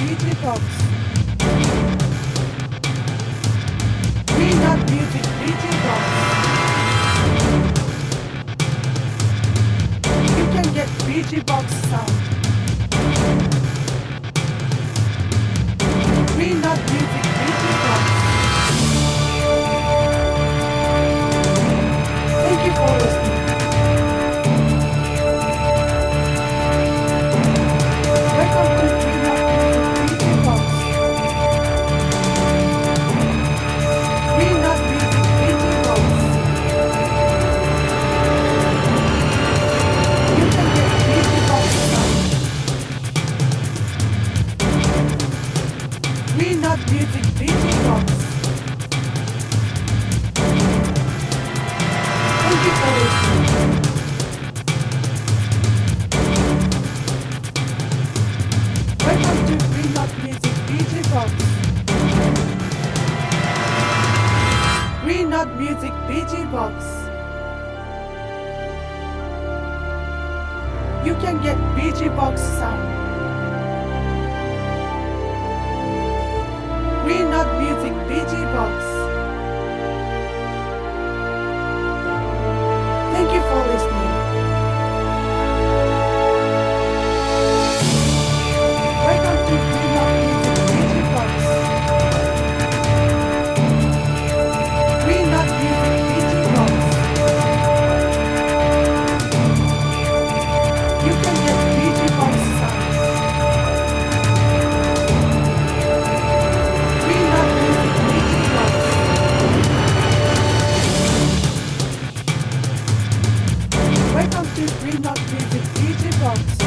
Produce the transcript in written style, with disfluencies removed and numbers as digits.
DJ Box. Green Dot Music DJ Box. You can get DJ Box sound. Green Dot Music DJ Box. Thank you for listening. Welcome to Green Dot Music DJ Box. Green Dot Music DJ Box. You can get DJ Box sound. Green Dot Music DJ Box. Thank you for listening. Welcome to Green Dot Music DJ Box. Green Dot Music DJ Box. You can get DJ Box sound. Green Dot Music DJ Box. Thank you for listening. Welcome to Green Dot Music DJ Box. Green Dot Music DJ Box. You can get DJ Box sound. Green Dot Music DJ Box. Welcome to Green Dot Music DJ Box.